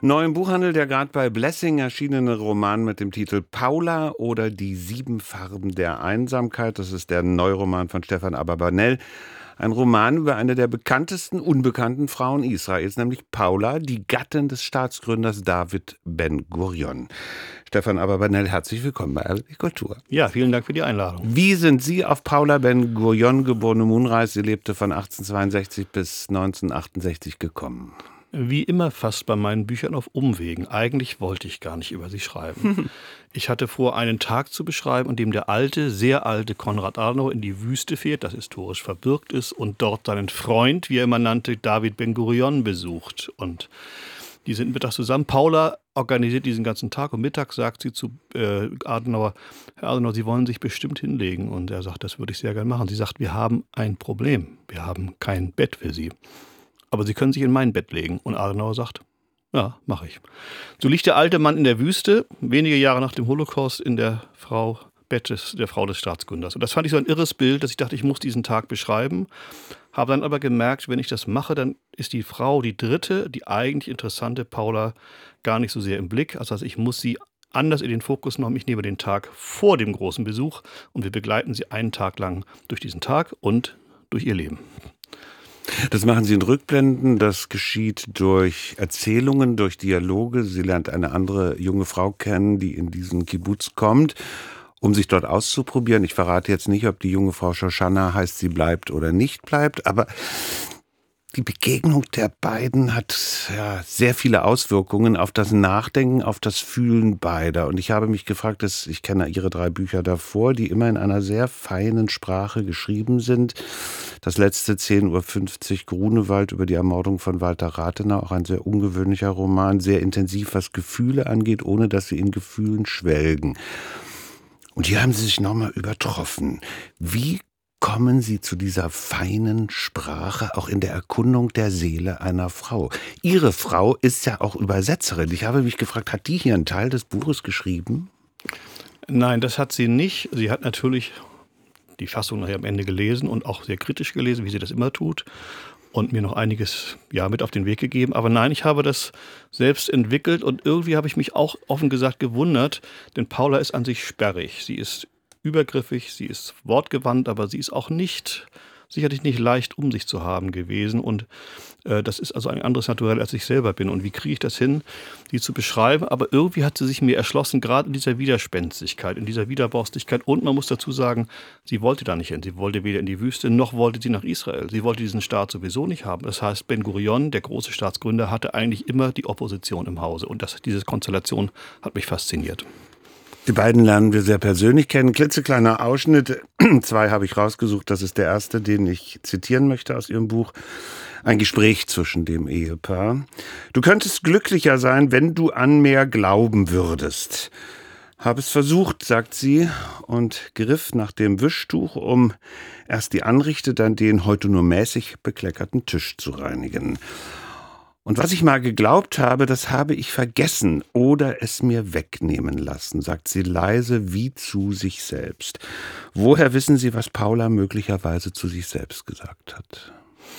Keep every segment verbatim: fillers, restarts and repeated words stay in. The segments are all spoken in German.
Neu im Buchhandel der gerade bei Blessing erschienene Roman mit dem Titel Paula oder die sieben Farben der Einsamkeit. Das ist der Neuroman von Stefan Abarbanel. Ein Roman über eine der bekanntesten unbekannten Frauen Israels, nämlich Paula, die Gattin des Staatsgründers David Ben-Gurion. Stefan Abarbanel, herzlich willkommen bei R B B Kultur. Ja, vielen Dank für die Einladung. Wie sind Sie auf Paula Ben-Gurion, geborene Moonrise, sie lebte von achtzehnhundertzweiundsechzig bis neunzehnhundertachtundsechzig, gekommen? Wie immer fast bei meinen Büchern auf Umwegen. Eigentlich wollte ich gar nicht über sie schreiben. Ich hatte vor, einen Tag zu beschreiben, an dem der alte, sehr alte Konrad Adenauer in die Wüste fährt, das historisch verbürgt ist, und dort seinen Freund, wie er immer nannte, David Ben-Gurion besucht. Und die sind mittags zusammen. Paula organisiert diesen ganzen Tag und mittags sagt sie zu äh, Adenauer, Herr Adenauer, Sie wollen sich bestimmt hinlegen. Und er sagt, das würde ich sehr gerne machen. Sie sagt, wir haben ein Problem. Wir haben kein Bett für Sie. Aber Sie können sich in mein Bett legen. Und Adenauer sagt, ja, mache ich. So liegt der alte Mann in der Wüste, wenige Jahre nach dem Holocaust, in der Frau Bett des, der Frau des Staatsgründers. Und das fand ich so ein irres Bild, dass ich dachte, ich muss diesen Tag beschreiben. Habe dann aber gemerkt, wenn ich das mache, dann ist die Frau, die dritte, die eigentlich interessante Paula, gar nicht so sehr im Blick. Also ich muss sie anders in den Fokus nehmen. Ich nehme den Tag vor dem großen Besuch und wir begleiten sie einen Tag lang durch diesen Tag und durch ihr Leben. Das machen Sie in Rückblenden, das geschieht durch Erzählungen, durch Dialoge. Sie lernt eine andere junge Frau kennen, die in diesen Kibbutz kommt, um sich dort auszuprobieren. Ich verrate jetzt nicht, ob die junge Frau Shoshana heißt, sie bleibt oder nicht bleibt, aber die Begegnung der beiden hat ja sehr viele Auswirkungen auf das Nachdenken, auf das Fühlen beider. Und ich habe mich gefragt, dass ich kenne Ihre drei Bücher davor, die immer in einer sehr feinen Sprache geschrieben sind. Das letzte zehn Uhr fünfzig Grunewald über die Ermordung von Walter Rathenau, auch ein sehr ungewöhnlicher Roman, sehr intensiv, was Gefühle angeht, ohne dass sie in Gefühlen schwelgen. Und hier haben Sie sich nochmal übertroffen. Wie kommen Sie zu dieser feinen Sprache, auch in der Erkundung der Seele einer Frau? Ihre Frau ist ja auch Übersetzerin. Ich habe mich gefragt, hat die hier einen Teil des Buches geschrieben? Nein, das hat sie nicht. Sie hat natürlich die Fassung nachher am Ende gelesen und auch sehr kritisch gelesen, wie sie das immer tut. Und mir noch einiges ja, mit auf den Weg gegeben. Aber nein, ich habe das selbst entwickelt und irgendwie habe ich mich auch offen gesagt gewundert, denn Paula ist an sich sperrig. Sie ist übergriffig, sie ist wortgewandt, aber sie ist auch nicht, sicherlich nicht leicht um sich zu haben gewesen. Und äh, das ist also ein anderes Naturell, als ich selber bin. Und wie kriege ich das hin, die zu beschreiben? Aber irgendwie hat sie sich mir erschlossen, gerade in dieser Widerspenstigkeit, in dieser Widerborstigkeit. Und man muss dazu sagen, sie wollte da nicht hin. Sie wollte weder in die Wüste, noch wollte sie nach Israel. Sie wollte diesen Staat sowieso nicht haben. Das heißt, Ben-Gurion, der große Staatsgründer, hatte eigentlich immer die Opposition im Hause. Und das, diese Konstellation hat mich fasziniert. Die beiden lernen wir sehr persönlich kennen. Klitzekleiner Ausschnitt, zwei habe ich rausgesucht. Das ist der erste, den ich zitieren möchte aus Ihrem Buch. Ein Gespräch zwischen dem Ehepaar. Du könntest glücklicher sein, wenn du an mehr glauben würdest. Habe es versucht, sagt sie und griff nach dem Wischtuch, um erst die Anrichte, dann den heute nur mäßig bekleckerten Tisch zu reinigen. Und was ich mal geglaubt habe, das habe ich vergessen oder es mir wegnehmen lassen, sagt sie leise wie zu sich selbst. Woher wissen Sie, was Paula möglicherweise zu sich selbst gesagt hat?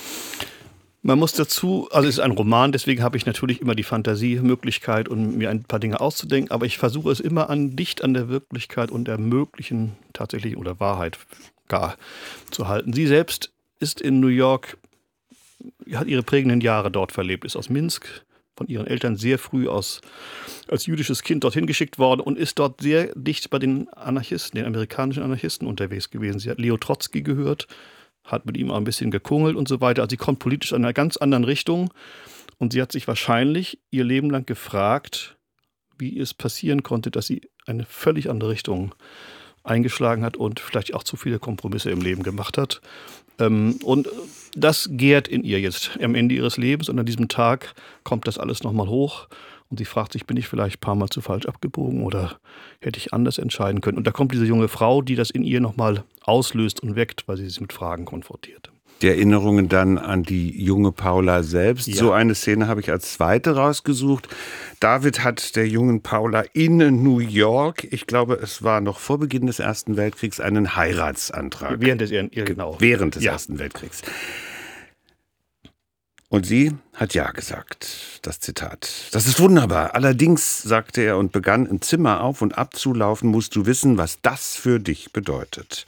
Man muss dazu, also es ist ein Roman, deswegen habe ich natürlich immer die Fantasiemöglichkeit, um mir ein paar Dinge auszudenken, aber ich versuche es immer an, dicht an der Wirklichkeit und der möglichen tatsächlich oder Wahrheit gar zu halten. Sie selbst ist in New York, hat ihre prägenden Jahre dort verlebt, ist aus Minsk, von ihren Eltern sehr früh aus, als jüdisches Kind dorthin geschickt worden und ist dort sehr dicht bei den Anarchisten, den amerikanischen Anarchisten unterwegs gewesen. Sie hat Leo Trotzki gehört, hat mit ihm auch ein bisschen gekungelt und so weiter. Also sie kommt politisch in einer ganz anderen Richtung und sie hat sich wahrscheinlich ihr Leben lang gefragt, wie es passieren konnte, dass sie eine völlig andere Richtung eingeschlagen hat und vielleicht auch zu viele Kompromisse im Leben gemacht hat. Und das gärt in ihr jetzt am Ende ihres Lebens und an diesem Tag kommt das alles nochmal hoch und sie fragt sich, bin ich vielleicht ein paar Mal zu falsch abgebogen oder hätte ich anders entscheiden können? Und da kommt diese junge Frau, die das in ihr nochmal auslöst und weckt, weil sie sich mit Fragen konfrontiert. Die Erinnerungen dann an die junge Paula selbst. Ja. So eine Szene habe ich als zweite rausgesucht. David hat der jungen Paula in New York, ich glaube, es war noch vor Beginn des Ersten Weltkriegs, einen Heiratsantrag. Während des, ja, genau. Während des ja. Ersten Weltkriegs. Und sie hat ja gesagt, das Zitat. Das ist wunderbar. Allerdings, sagte er und begann im Zimmer auf und ab zu laufen, musst du wissen, was das für dich bedeutet.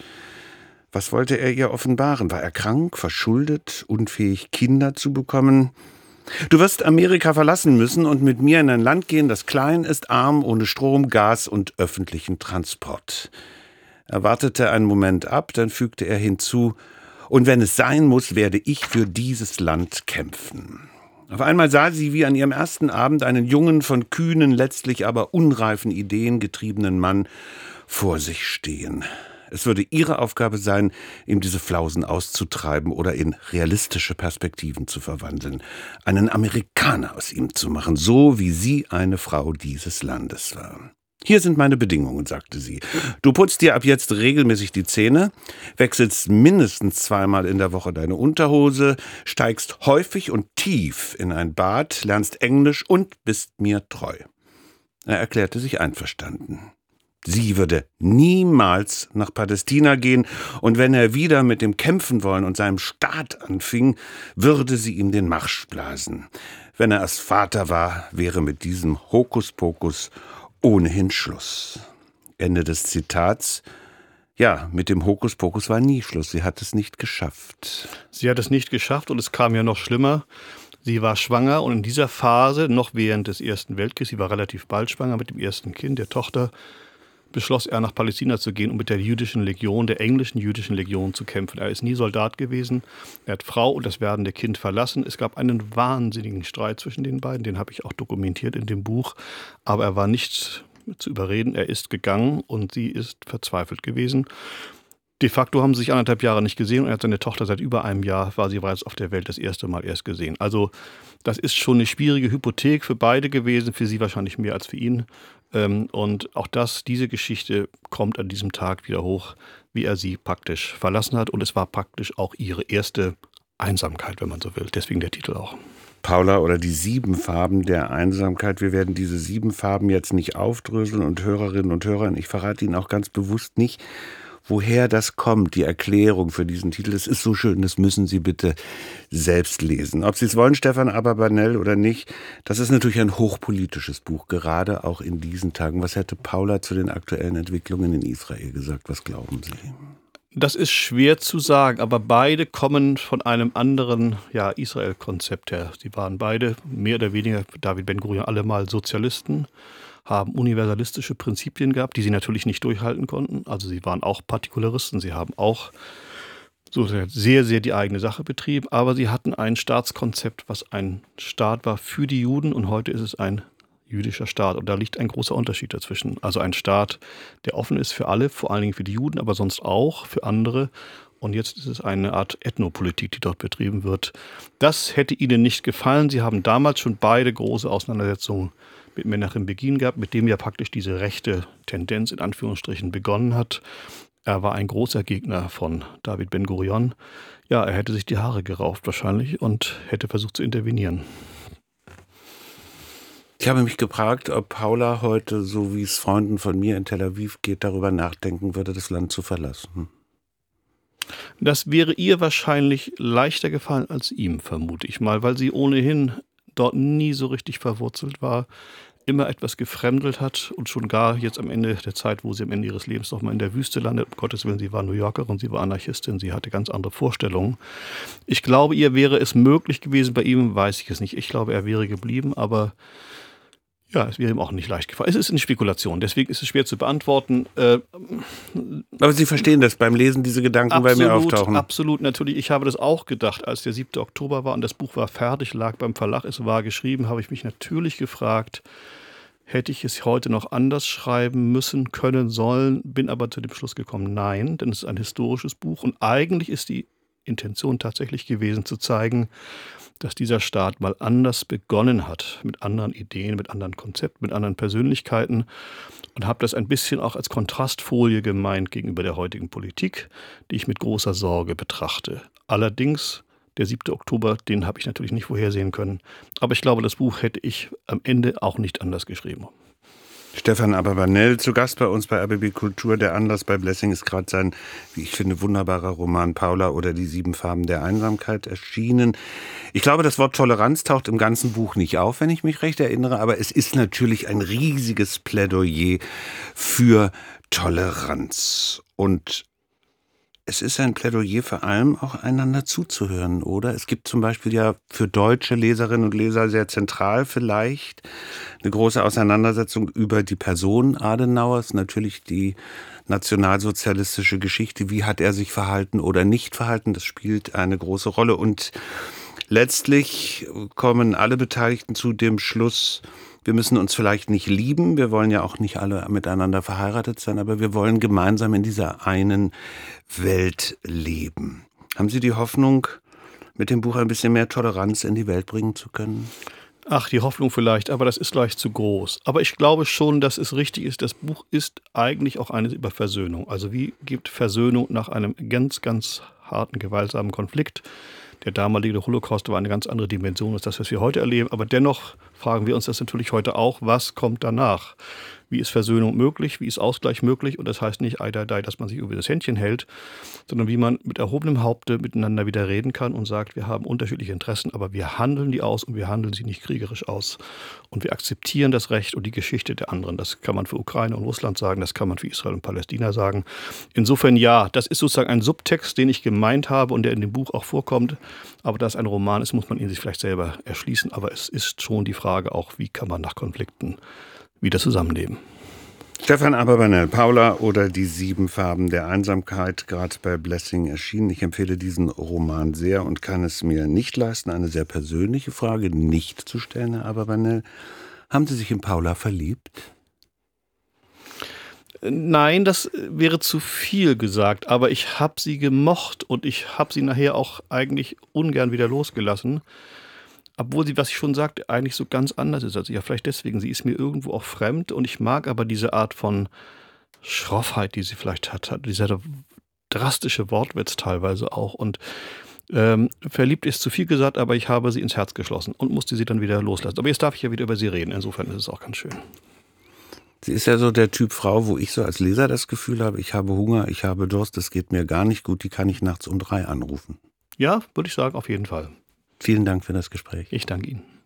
Was wollte er ihr offenbaren? War er krank, verschuldet, unfähig, Kinder zu bekommen? Du wirst Amerika verlassen müssen und mit mir in ein Land gehen, das klein ist, arm, ohne Strom, Gas und öffentlichen Transport. Er wartete einen Moment ab, dann fügte er hinzu, und wenn es sein muss, werde ich für dieses Land kämpfen. Auf einmal sah sie wie an ihrem ersten Abend einen jungen, von kühnen, letztlich aber unreifen Ideen getriebenen Mann vor sich stehen. Es würde ihre Aufgabe sein, ihm diese Flausen auszutreiben oder in realistische Perspektiven zu verwandeln, einen Amerikaner aus ihm zu machen, so wie sie eine Frau dieses Landes war. Hier sind meine Bedingungen, sagte sie. Du putzt dir ab jetzt regelmäßig die Zähne, wechselst mindestens zweimal in der Woche deine Unterhose, steigst häufig und tief in ein Bad, lernst Englisch und bist mir treu. Er erklärte sich einverstanden. Sie würde niemals nach Palästina gehen, und wenn er wieder mit dem Kämpfen wollen und seinem Staat anfing, würde sie ihm den Marsch blasen. Wenn er erst Vater war, wäre mit diesem Hokuspokus ohnehin Schluss. Ende des Zitats. Ja, mit dem Hokuspokus war nie Schluss. Sie hat es nicht geschafft. Sie hat es nicht geschafft und es kam ja noch schlimmer. Sie war schwanger und in dieser Phase, noch während des Ersten Weltkriegs, sie war relativ bald schwanger mit dem ersten Kind, der Tochter, beschloss er, nach Palästina zu gehen, um mit der jüdischen Legion, der englischen jüdischen Legion zu kämpfen. Er ist nie Soldat gewesen. Er hat Frau und das werdende Kind verlassen. Es gab einen wahnsinnigen Streit zwischen den beiden. Den habe ich auch dokumentiert in dem Buch. Aber er war nicht zu überreden. Er ist gegangen und sie ist verzweifelt gewesen. De facto haben sie sich anderthalb Jahre nicht gesehen und er hat seine Tochter seit über einem Jahr, war sie bereits auf der Welt das erste Mal erst gesehen. Also das ist schon eine schwierige Hypothek für beide gewesen, für sie wahrscheinlich mehr als für ihn. Und auch das, diese Geschichte kommt an diesem Tag wieder hoch, wie er sie praktisch verlassen hat. Und es war praktisch auch ihre erste Einsamkeit, wenn man so will. Deswegen der Titel auch. Paula, oder die sieben Farben der Einsamkeit. Wir werden diese sieben Farben jetzt nicht aufdröseln und Hörerinnen und Hörern, ich verrate Ihnen auch ganz bewusst nicht, woher das kommt, die Erklärung für diesen Titel. Es ist so schön, das müssen Sie bitte selbst lesen. Ob Sie es wollen, Stefan Aberbanel, oder nicht, das ist natürlich ein hochpolitisches Buch, gerade auch in diesen Tagen. Was hätte Paula zu den aktuellen Entwicklungen in Israel gesagt? Was glauben Sie? Das ist schwer zu sagen, aber beide kommen von einem anderen ja, Israel-Konzept her. Sie waren beide mehr oder weniger, David Ben-Gurion, alle mal Sozialisten, haben universalistische Prinzipien gehabt, die sie natürlich nicht durchhalten konnten. Also sie waren auch Partikularisten, sie haben auch so sehr, sehr die eigene Sache betrieben, aber sie hatten ein Staatskonzept, was ein Staat war für die Juden, und heute ist es ein jüdischer Staat. Und da liegt ein großer Unterschied dazwischen. Also ein Staat, der offen ist für alle, vor allen Dingen für die Juden, aber sonst auch für andere. Und jetzt ist es eine Art Ethnopolitik, die dort betrieben wird. Das hätte ihnen nicht gefallen. Sie haben damals schon beide große Auseinandersetzungen mit Menachem Begin gehabt, mit dem ja praktisch diese rechte Tendenz in Anführungsstrichen begonnen hat. Er war ein großer Gegner von David Ben-Gurion. Ja, er hätte sich die Haare gerauft wahrscheinlich und hätte versucht zu intervenieren. Ich habe mich gefragt, ob Paula heute, so wie es Freunden von mir in Tel Aviv geht, darüber nachdenken würde, das Land zu verlassen. Das wäre ihr wahrscheinlich leichter gefallen als ihm, vermute ich mal, weil sie ohnehin dort nie so richtig verwurzelt war, immer etwas gefremdelt hat und schon gar jetzt am Ende der Zeit, wo sie am Ende ihres Lebens noch mal in der Wüste landet, um Gottes Willen, sie war New Yorkerin, sie war Anarchistin, sie hatte ganz andere Vorstellungen. Ich glaube, ihr wäre es möglich gewesen, bei ihm weiß ich es nicht. Ich glaube, er wäre geblieben, aber ja, es wäre ihm auch nicht leicht gefallen. Es ist eine Spekulation, deswegen ist es schwer zu beantworten. Äh, Aber Sie verstehen das beim Lesen, diese Gedanken absolut, bei mir auftauchen. Absolut, natürlich. Ich habe das auch gedacht, als der siebte Oktober war und das Buch war fertig, lag beim Verlag, es war geschrieben, habe ich mich natürlich gefragt, hätte ich es heute noch anders schreiben müssen, können, sollen, bin aber zu dem Schluss gekommen, nein, denn es ist ein historisches Buch und eigentlich ist die Intention tatsächlich gewesen, zu zeigen, dass dieser Staat mal anders begonnen hat, mit anderen Ideen, mit anderen Konzepten, mit anderen Persönlichkeiten, und habe das ein bisschen auch als Kontrastfolie gemeint gegenüber der heutigen Politik, die ich mit großer Sorge betrachte. Allerdings, der siebte Oktober, den habe ich natürlich nicht vorhersehen können, aber ich glaube, das Buch hätte ich am Ende auch nicht anders geschrieben. Stefan Abravanel zu Gast bei uns bei R B B Kultur. Der Anlass bei Blessing ist gerade sein, wie ich finde, wunderbarer Roman Paula oder die sieben Farben der Einsamkeit erschienen. Ich glaube, das Wort Toleranz taucht im ganzen Buch nicht auf, wenn ich mich recht erinnere, aber es ist natürlich ein riesiges Plädoyer für Toleranz. Und es ist ein Plädoyer vor allem auch einander zuzuhören, oder? Es gibt zum Beispiel ja für deutsche Leserinnen und Leser sehr zentral vielleicht eine große Auseinandersetzung über die Person Adenauers, natürlich die nationalsozialistische Geschichte. Wie hat er sich verhalten oder nicht verhalten? Das spielt eine große Rolle. Und letztlich kommen alle Beteiligten zu dem Schluss, wir müssen uns vielleicht nicht lieben, wir wollen ja auch nicht alle miteinander verheiratet sein, aber wir wollen gemeinsam in dieser einen Welt leben. Haben Sie die Hoffnung, mit dem Buch ein bisschen mehr Toleranz in die Welt bringen zu können? Ach, die Hoffnung vielleicht, aber das ist leicht zu groß. Aber ich glaube schon, dass es richtig ist, das Buch ist eigentlich auch eines über Versöhnung. Also wie gibt Versöhnung nach einem ganz, ganz harten, gewaltsamen Konflikt? Der damalige Holocaust war eine ganz andere Dimension als das, was wir heute erleben. Aber dennoch fragen wir uns das natürlich heute auch, was kommt danach? Wie ist Versöhnung möglich? Wie ist Ausgleich möglich? Und das heißt nicht, ei, dei, dei, dass man sich über das Händchen hält, sondern wie man mit erhobenem Haupte miteinander wieder reden kann und sagt, wir haben unterschiedliche Interessen, aber wir handeln die aus und wir handeln sie nicht kriegerisch aus. Und wir akzeptieren das Recht und die Geschichte der anderen. Das kann man für Ukraine und Russland sagen, das kann man für Israel und Palästina sagen. Insofern ja, das ist sozusagen ein Subtext, den ich gemeint habe und der in dem Buch auch vorkommt. Aber da es ein Roman ist, muss man ihn sich vielleicht selber erschließen. Aber es ist schon die Frage auch, wie kann man nach Konflikten wieder zusammenleben. Stefan Abravanel, Paula oder die sieben Farben der Einsamkeit, gerade bei Blessing erschienen. Ich empfehle diesen Roman sehr und kann es mir nicht leisten, eine sehr persönliche Frage nicht zu stellen, Herr Abravanel. Haben Sie sich in Paula verliebt? Nein, das wäre zu viel gesagt, aber ich habe sie gemocht und ich habe sie nachher auch eigentlich ungern wieder losgelassen. Obwohl sie, was ich schon sagte, eigentlich so ganz anders ist als ich. Ja, vielleicht deswegen. Sie ist mir irgendwo auch fremd und ich mag aber diese Art von Schroffheit, die sie vielleicht hat. hat dieser drastische Wortwitz teilweise auch. Und ähm, verliebt ist zu viel gesagt, aber ich habe sie ins Herz geschlossen und musste sie dann wieder loslassen. Aber jetzt darf ich ja wieder über sie reden. Insofern ist es auch ganz schön. Sie ist ja so der Typ Frau, wo ich so als Leser das Gefühl habe, ich habe Hunger, ich habe Durst, das geht mir gar nicht gut. Die kann ich nachts um drei anrufen. Ja, würde ich sagen, auf jeden Fall. Vielen Dank für das Gespräch. Ich danke Ihnen.